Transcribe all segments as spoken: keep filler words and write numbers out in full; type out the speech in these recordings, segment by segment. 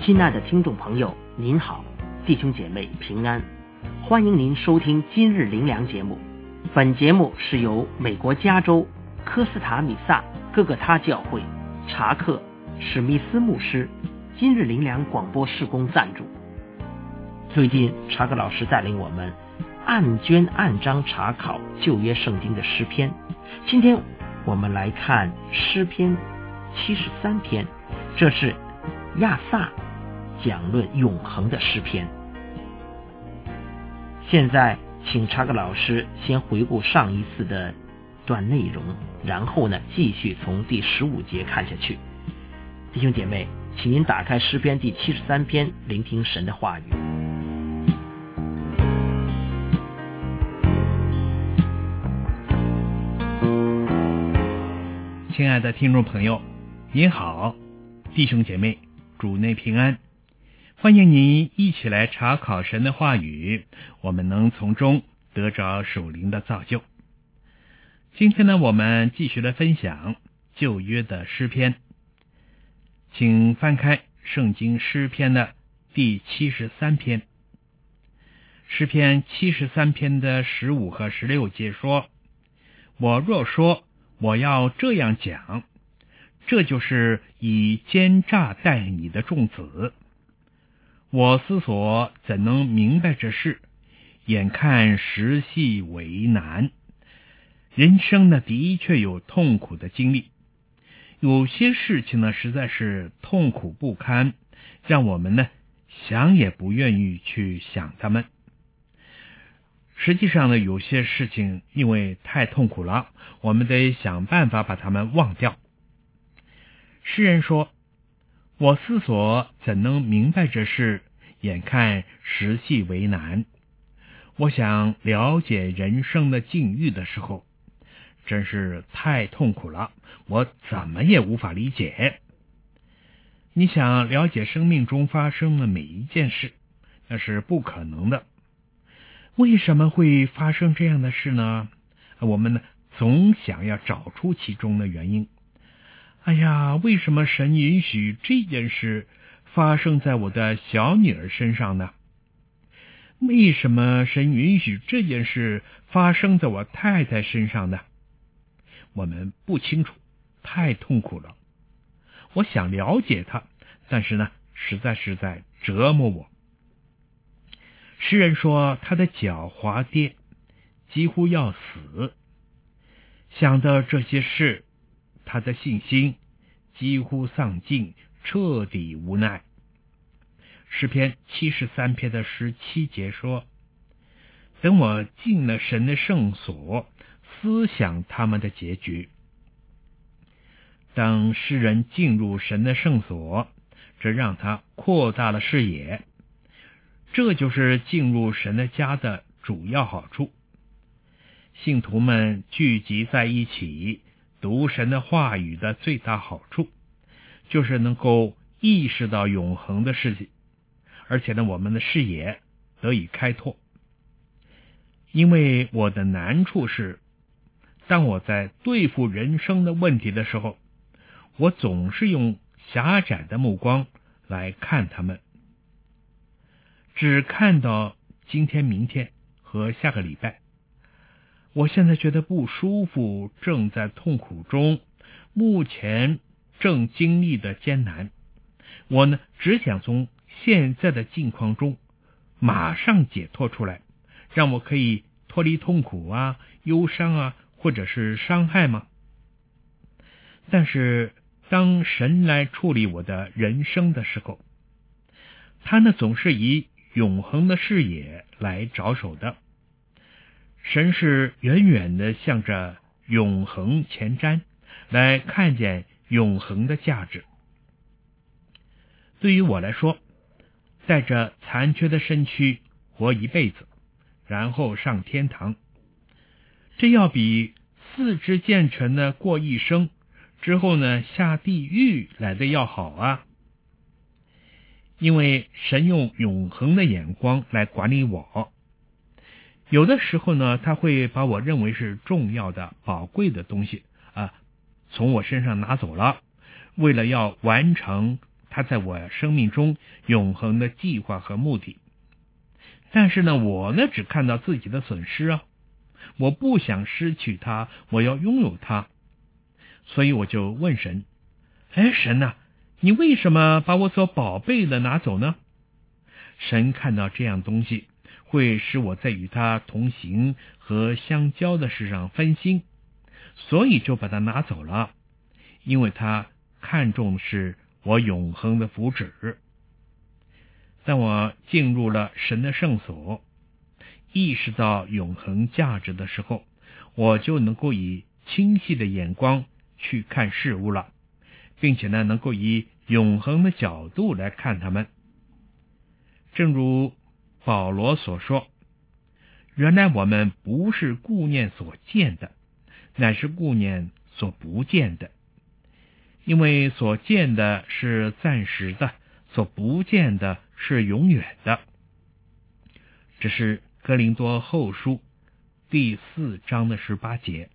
亲爱的听众朋友，您好，弟兄姐妹平安，欢迎您收听今日灵粮节目。本节目是由美国加州科斯塔米萨哥哥他教会查克史密斯牧师今日灵粮广播事工赞助。最近查克老师带领我们按卷按章查考旧约圣经的诗篇，今天我们来看诗篇七十三篇，这是亚萨讲论永恒的诗篇。现在请查克老师先回顾上一次的段内容，然后呢继续从第十五节看下去。弟兄姐妹，请您打开诗篇第七十三篇，聆听神的话语。 亲爱的听众朋友，您好，弟兄姐妹，主内平安，欢迎您一起来查考神的话语，我们能从中得着属灵的造就。今天呢，我们继续来分享旧约的诗篇，请翻开圣经诗篇的第七十三篇。诗篇七十三篇的十五和十六节说：我若说我要这样讲，这就是以奸诈待你的众子。我思索怎能明白这事？眼看时系为难。人生呢，的确有痛苦的经历，有些事情呢，实在是痛苦不堪，让我们呢想也不愿意去想他们。实际上呢，有些事情因为太痛苦了，我们得想办法把它们忘掉。诗人说：我思索怎能明白这事？眼看时系为难。我想了解人生的境遇的时候，真是太痛苦了，我怎么也无法理解。你想了解生命中发生的每一件事，那是不可能的。为什么会发生这样的事呢？我们呢，总想要找出其中的原因。哎呀，为什么神允许这件事发生在我的小女儿身上呢？为什么神允许这件事发生在我太太身上呢？我们不清楚，太痛苦了。我想了解她，但是呢，实在是在折磨我。诗人说他的脚滑跌，几乎要死。想到这些事，他的信心几乎丧尽，彻底无奈。诗篇七十三篇的十七节说：等我进了神的圣所，思想他们的结局。当诗人进入神的圣所，这让他扩大了视野。这就是进入神的家的主要好处。信徒们聚集在一起读神的话语的最大好处，就是能够意识到永恒的事情，而且呢，我们的视野得以开拓。因为我的难处是，当我在对付人生的问题的时候，我总是用狭窄的目光来看他们，只看到今天、明天和下个礼拜。我现在觉得不舒服，正在痛苦中，目前正经历的艰难。我呢，只想从现在的境况中马上解脱出来，让我可以脱离痛苦啊、忧伤啊，或者是伤害吗？但是当神来处理我的人生的时候，他呢总是以永恒的视野来着手的。神是远远的向着永恒前瞻，来看见永恒的价值。对于我来说，带着残缺的身躯活一辈子，然后上天堂，这要比四肢健全的过一生之后呢下地狱来的要好啊。因为神用永恒的眼光来管理我，有的时候呢，他会把我认为是重要的、宝贵的东西啊，从我身上拿走了，为了要完成他在我生命中永恒的计划和目的。但是呢，我呢只看到自己的损失啊，我不想失去他，我要拥有他。所以我就问神，哎，神啊，你为什么把我所宝贝的拿走呢？神看到这样东西会使我在与他同行和相交的事上分心，所以就把它拿走了，因为他看重的是我永恒的福祉。当我进入了神的圣所，意识到永恒价值的时候，我就能够以清晰的眼光去看事物了，并且呢，能够以永恒的角度来看他们。正如保罗所说，原来我们不是顾念所见的，乃是顾念所不见的，因为所见的是暂时的，所不见的是永远的。这是哥林多后书第四章的十八节。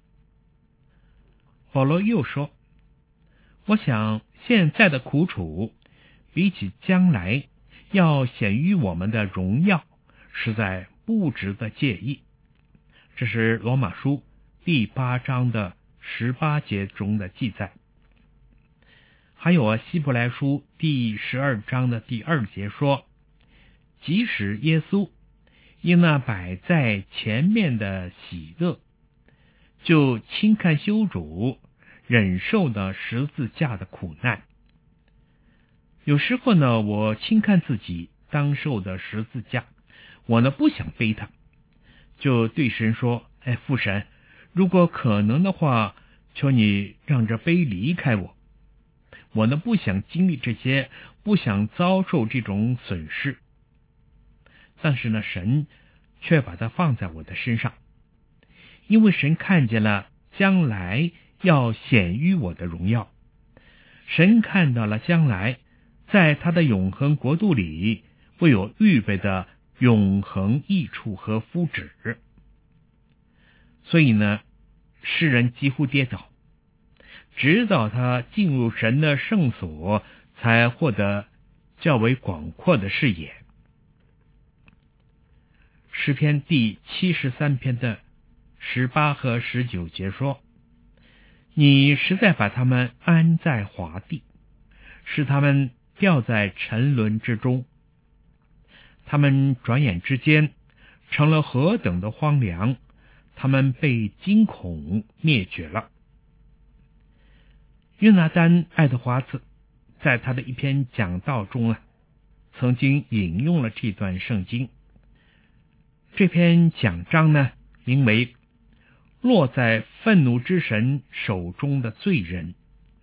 保罗又说，我想现在的苦楚比起将来要显于我们的荣耀，实在不值得介意。这是罗马书第八章的十八节中的记载。还有啊，希伯来书第十二章的第二节说，即使耶稣因那摆在前面的喜乐，就轻看羞辱，忍受了十字架的苦难。有时候呢，我轻看自己当受的十字架，我呢不想背它，就对神说，哎，父神，如果可能的话，求你让这杯离开我。我呢不想经历这些，不想遭受这种损失。但是呢，神却把它放在我的身上，因为神看见了将来要显于我的荣耀，神看到了将来在他的永恒国度里会有预备的永恒益处和福祉。所以呢，世人几乎跌倒，直到他进入神的圣所，才获得较为广阔的视野。诗篇第七十三篇的十八和十九节说，你实在把他们安在华地，使他们掉在沉沦之中。他们转眼之间成了何等的荒凉，他们被惊恐灭绝了。约拿丹·爱德华兹在他的一篇讲道中啊，曾经引用了这段圣经。这篇讲章呢，名为落在愤怒之神手中的罪人。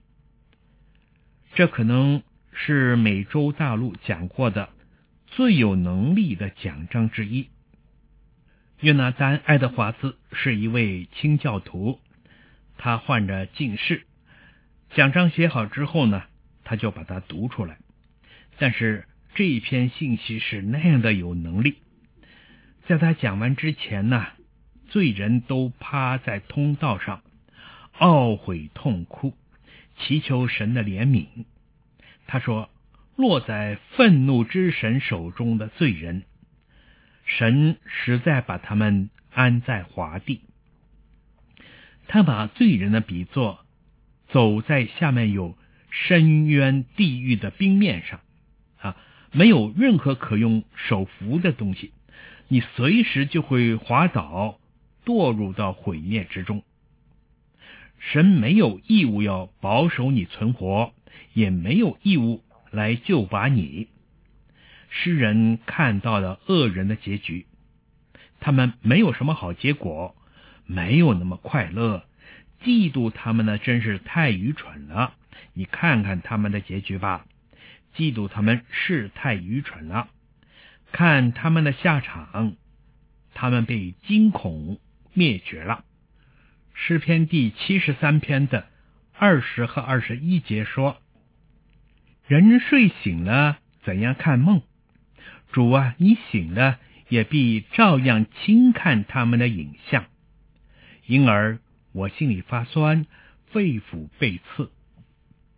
这可能是美洲大陆讲过的最有能力的讲章之一。约拿丹·爱德华兹是一位清教徒，他患着近视，讲章写好之后呢，他就把它读出来。但是这一篇信息是那样的有能力，在他讲完之前呢，罪人都趴在通道上懊悔痛哭，祈求神的怜悯。他说，落在愤怒之神手中的罪人，神实在把他们安在华地。他把罪人的比作走在下面有深渊地狱的冰面上啊，没有任何可用手扶的东西，你随时就会滑倒，堕入到毁灭之中。神没有义务要保守你存活，也没有义务来救拔你。诗人看到了恶人的结局，他们没有什么好结果，没有那么快乐，嫉妒他们呢真是太愚蠢了。你看看他们的结局吧，嫉妒他们是太愚蠢了。看他们的下场，他们被惊恐灭绝了。诗篇第七十三篇的二十和二十一节说，人睡醒了怎样看梦？主啊，你醒了也必照样轻看他们的影像，因而我心里发酸，肺腑被刺。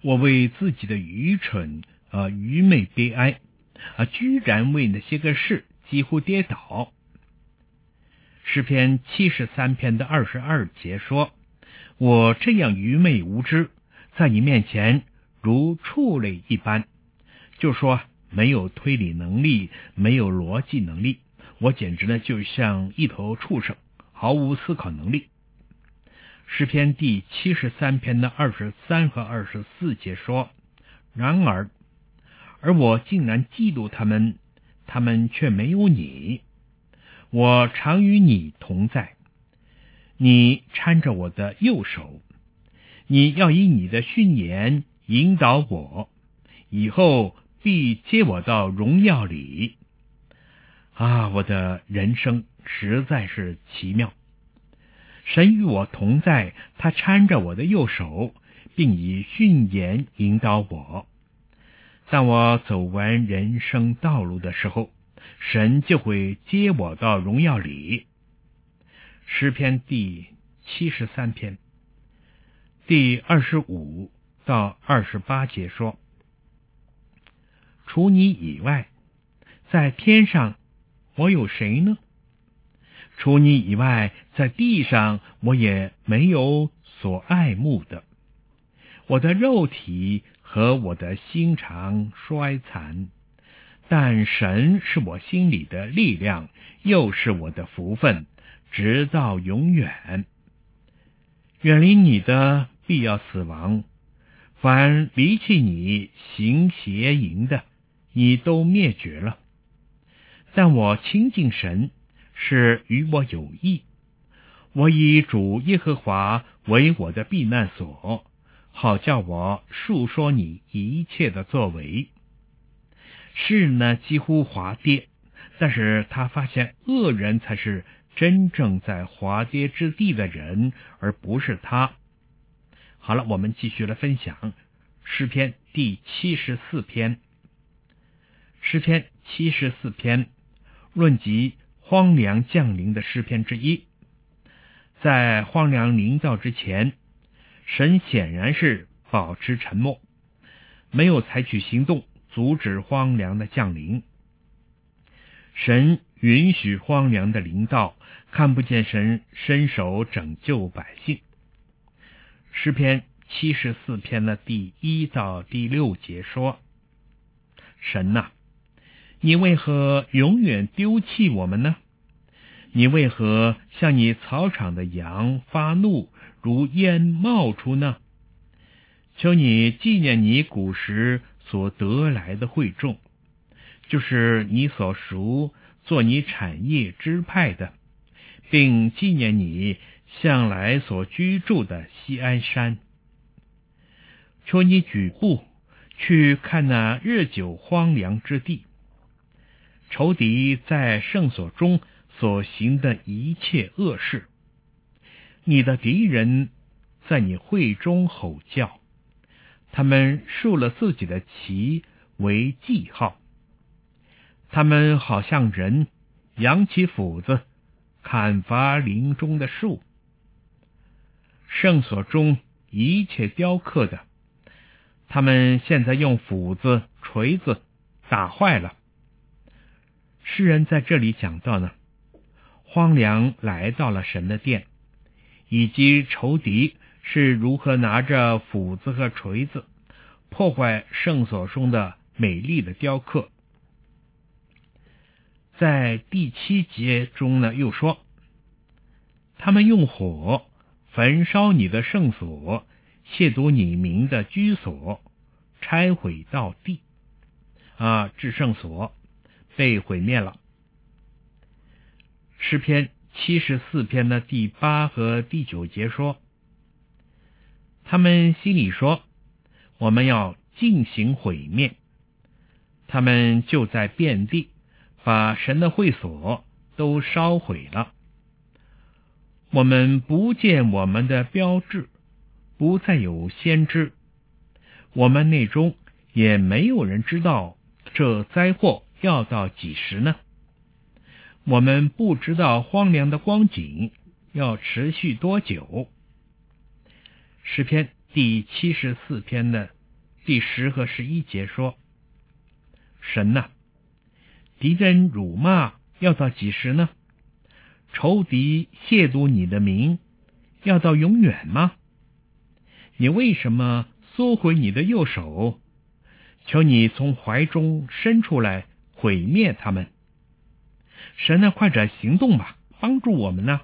我为自己的愚蠢啊、呃、愚昧悲哀啊，居然为那些个事几乎跌倒。诗篇七十三篇的二十二节说，我这样愚昧无知，在你面前如畜类一般，就说没有推理能力，没有逻辑能力，我简直呢就像一头畜生，毫无思考能力。诗篇第七十三篇的二十三和二十四节说，然而而我竟然嫉妒他们，他们却没有你。我常与你同在，你搀着我的右手，你要以你的训言引导我，以后必接我到荣耀里。啊，我的人生实在是奇妙。神与我同在，他搀着我的右手，并以训言引导我。当我走完人生道路的时候，神就会接我到荣耀里。诗篇第七十三篇第二十五到二十八节说，除你以外，在天上我有谁呢？除你以外，在地上我也没有所爱慕的。我的肉体和我的心肠衰残，但神是我心里的力量，又是我的福分，直到永远。远离你的必要死亡，凡离弃你行邪淫的，你都灭绝了。但我亲近神，是与我有益。我以主耶和华为我的避难所，好叫我述说你一切的作为。诗人呢几乎滑跌，但是他发现恶人才是真正在滑跌之地的人，而不是他。好了，我们继续来分享诗篇第七十四篇。诗篇七十四篇论及荒凉降临的诗篇之一。在荒凉临到之前，神显然是保持沉默，没有采取行动阻止荒凉的降临。神允许荒凉的临到，看不见神伸手拯救百姓。诗篇七十四篇的第一到第六节说，神啊，你为何永远丢弃我们呢？你为何向你草场的羊发怒，如烟冒出呢？求你纪念你古时所得来的会众，就是你所属做你产业支派的，并纪念你向来所居住的锡安山。求你举步去看那日久荒凉之地，仇敌在圣所中所行的一切恶事。你的敌人在你会中吼叫，他们竖了自己的旗为记号。他们好像人扬起斧子砍伐林中的树。圣所中一切雕刻的，他们现在用斧子锤子打坏了。诗人在这里讲到呢，荒凉来到了神的殿，以及仇敌是如何拿着斧子和锤子破坏圣所中的美丽的雕刻。在第七节中呢，又说，他们用火焚烧你的圣所，亵渎你名的居所，拆毁到地。啊，至圣所被毁灭了。诗篇七十四篇的第八和第九节说，他们心里说，我们要进行毁灭。他们就在遍地把神的会所都烧毁了。我们不见我们的标志，不再有先知，我们内中也没有人知道这灾祸要到几时呢？我们不知道荒凉的光景要持续多久。诗篇第七十四篇的第十和十一节说，神啊，敌人辱骂要到几时呢？仇敌亵渎你的名要到永远吗？你为什么缩回你的右手？求你从怀中伸出来，毁灭他们。神啊，快点行动吧，帮助我们呢。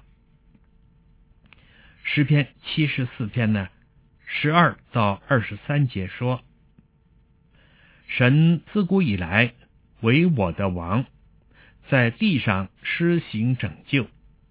诗篇七十四篇呢，十二到二十三节说，神自古以来为我的王，在地上施行拯救。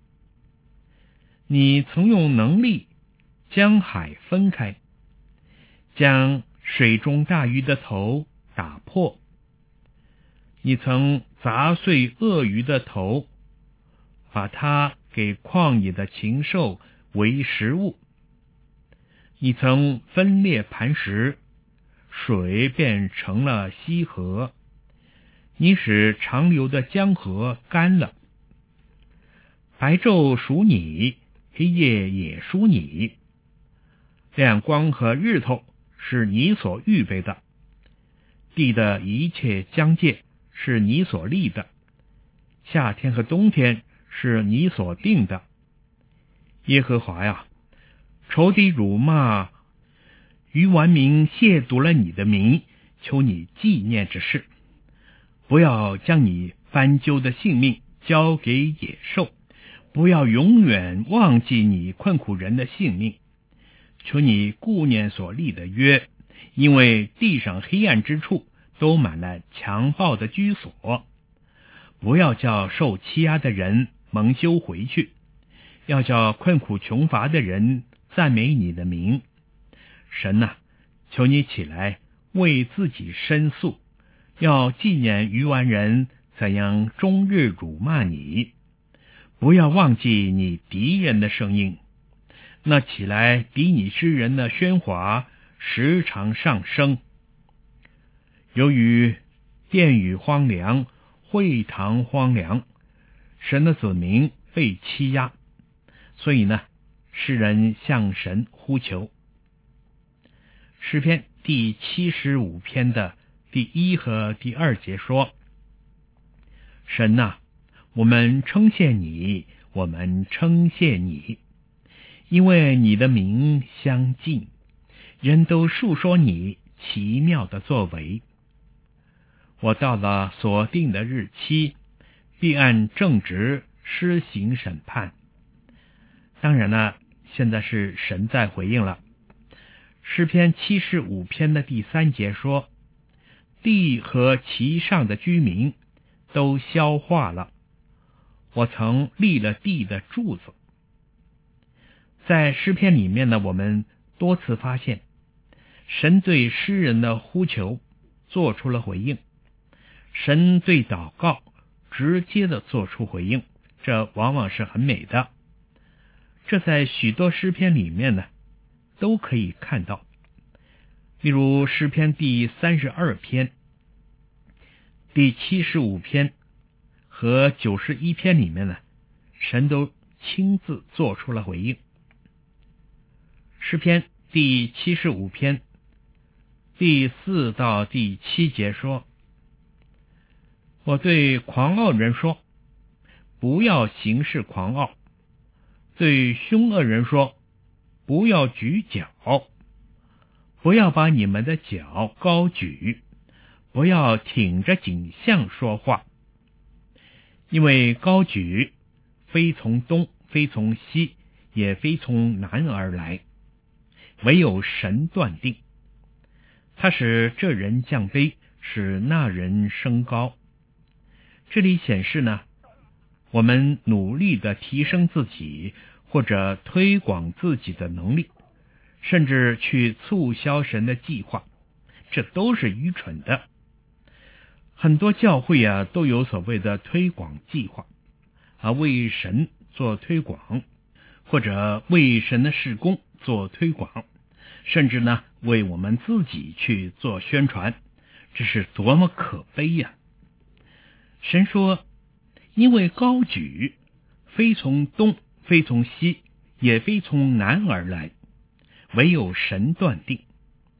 你曾用能力将海分开，将水中大鱼的头打破。你曾砸碎鳄鱼的头，把它给旷野的禽兽为食物。你曾分裂磐石，水变成了溪河。你使长流的江河干了。白昼属你，黑夜也属你。亮光和日头是你所预备的，地的一切疆界是你所立的，夏天和冬天是你所定的。耶和华呀，仇敌辱骂，愚顽民亵渎了你的名，求你纪念之事，不要将你斑鸠的性命交给野兽，不要永远忘记你困苦人的性命。求你顾念所立的约，因为地上黑暗之处都满了强暴的居所。不要叫受欺压的人蒙羞回去，要叫困苦穷乏的人赞美你的名。神啊，求你起来为自己申诉，要纪念愚顽人怎样终日辱骂你。不要忘记你敌人的声音，那起来敌你之人的喧哗时常上升。由于殿宇荒凉，会堂荒凉，神的子民被欺压，所以呢，世人向神呼求。诗篇第七十五篇的第一和第二节说，神啊，我们称谢你，我们称谢你，因为你的名相近，人都述说你奇妙的作为。我到了所定的日期，必按正直施行审判。当然了，现在是神在回应了。诗篇七十五篇的第三节说，地和其上的居民都消化了，我曾立了地的柱子。在诗篇里面呢，我们多次发现神对诗人的呼求做出了回应，神对祷告直接的做出回应，这往往是很美的。这在许多诗篇里面呢都可以看到。例如诗篇第三十二篇、第七十五篇和九十一篇里面呢，神都亲自做出了回应。诗篇第七十五篇第四到第七节说，我对狂傲人说，不要行事狂傲；对凶恶人说，不要举脚；不要把你们的脚高举；不要挺着颈项说话。因为高举非从东，非从西，也非从南而来，唯有神断定。他使这人降卑，使那人升高。这里显示呢，我们努力的提升自己，或者推广自己的能力，甚至去促销神的计划，这都是愚蠢的。很多教会啊都有所谓的推广计划，啊为神做推广，或者为神的事工做推广，甚至呢为我们自己去做宣传，这是多么可悲呀！神说，因为高举非从东，非从西，也非从南而来，唯有神断定。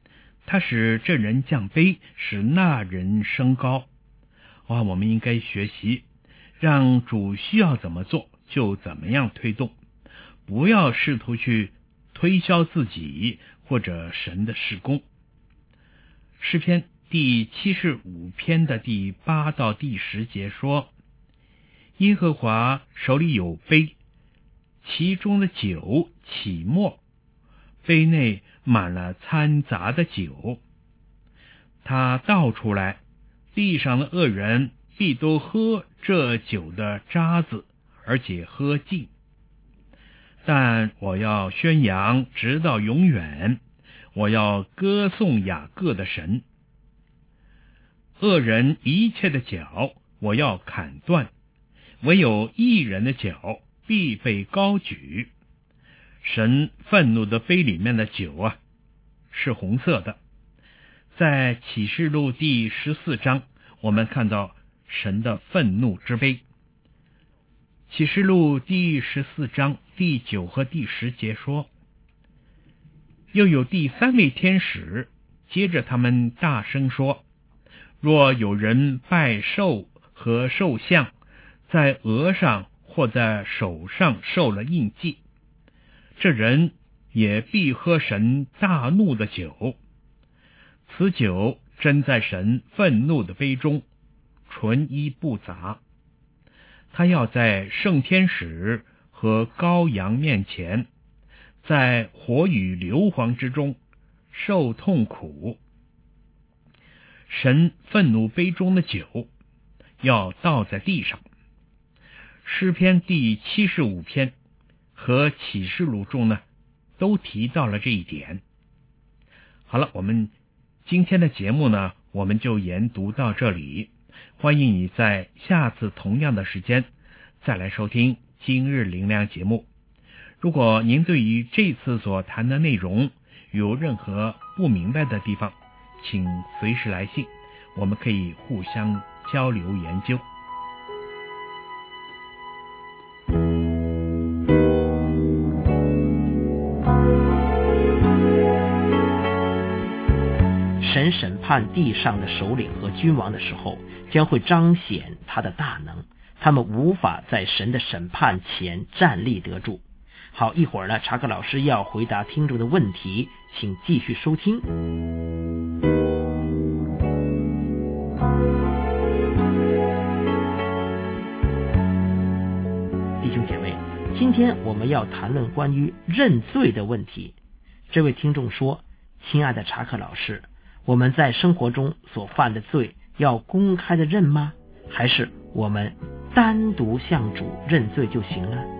他使这人降卑，使那人升高。哇，我们应该学习，让主需要怎么做就怎么样推动，不要试图去推销自己或者神的事工。诗篇第七十五篇的第八到第十节说，耶和华手里有杯，其中的酒起沫，杯内满了掺杂的酒，他倒出来，地上的恶人必都喝这酒的渣子，而且喝尽。但我要宣扬直到永远，我要歌颂雅各的神。恶人一切的脚我要砍断，唯有义人的脚必被高举。神愤怒的杯里面的酒啊，是红色的。在启示录第十四章，我们看到神的愤怒之杯。启示录第十四章第九和第十节说，又有第三位天使接着他们大声说，若有人拜兽和兽像，在额上或在手上受了印记，这人也必喝神大怒的酒。此酒斟在神愤怒的杯中，纯一不杂。他要在圣天使和羔羊面前，在火与硫磺之中受痛苦。神愤怒杯中的酒要倒在地上。诗篇第七十五篇和启示录中呢，都提到了这一点。好了，我们今天的节目呢，我们就研读到这里。欢迎你在下次同样的时间再来收听今日灵粮节目。如果您对于这次所谈的内容有任何不明白的地方，请随时来信，我们可以互相交流研究。 神审判地上的首领和君王的时候，将会彰显他的大能，他们无法在神的审判前站立得住。好，一会儿呢，查克老师要回答听众的问题，请继续收听。弟兄姐妹，今天我们要谈论关于认罪的问题。这位听众说，亲爱的查克老师，我们在生活中所犯的罪要公开的认吗？还是我们单独向主认罪就行了？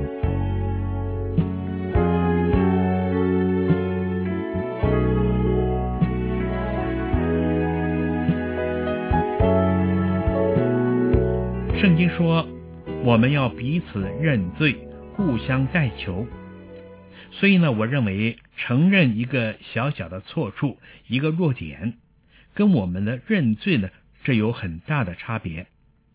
圣经说，我们要彼此认罪，互相代求。所以呢，我认为承认一个小小的错处，一个弱点，跟我们的认罪呢，这有很大的差别。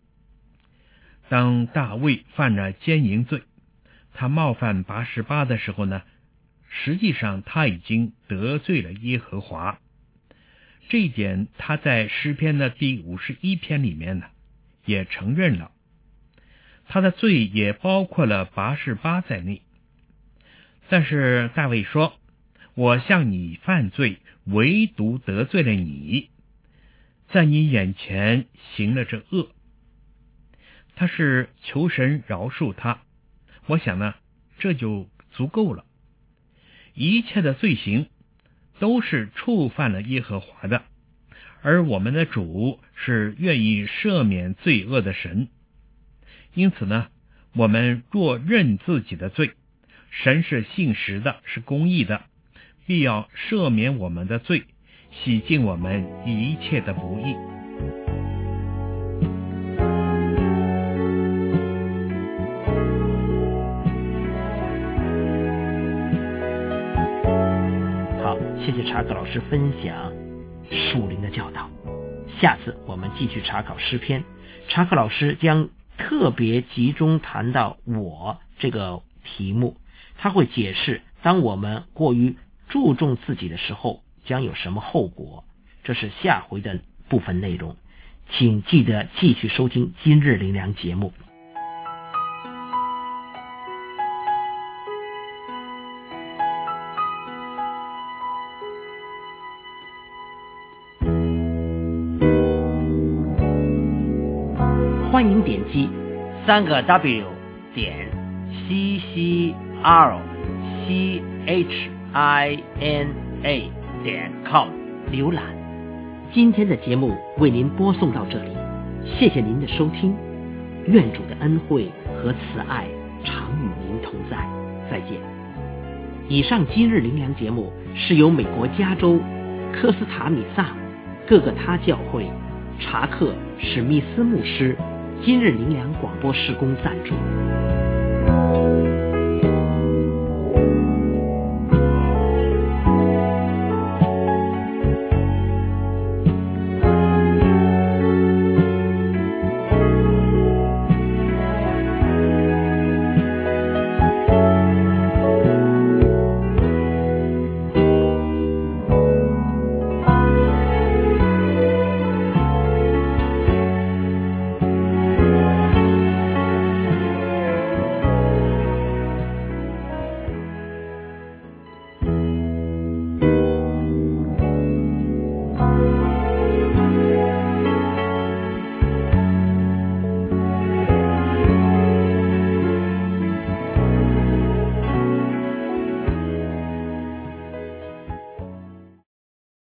当大卫犯了奸淫罪，他冒犯拔示巴的时候呢，实际上他已经得罪了耶和华。这一点他在诗篇的第五十一篇里面呢，也承认了。他的罪也包括了拔示巴在内。但是大卫说，我向你犯罪，唯独得罪了你，在你眼前行了这恶。他是求神饶恕他，我想呢，这就足够了。一切的罪行都是触犯了耶和华的，而我们的主是愿意赦免罪恶的神。因此呢，我们若认自己的罪，神是信实的，是公义的，必要赦免我们的罪，洗净我们一切的不义。 好，谢谢查克老师分享属灵的教导。下次我们继续查考诗篇，查克老师将特别集中谈到我这个题目，他会解释当我们过于注重自己的时候， 将有什么后果？这是下回的部分内容，请记得继续收听今日灵粮节目。欢迎点击三个 W 点 C C R C H I N A 点 com 浏览。今天的节目为您播送到这里，谢谢您的收听，愿主的恩惠和慈爱常与您同在，再见。以上今日灵粮节目是由美国加州科斯塔米萨各个他教会查克史密斯牧师今日灵粮广播事工赞助。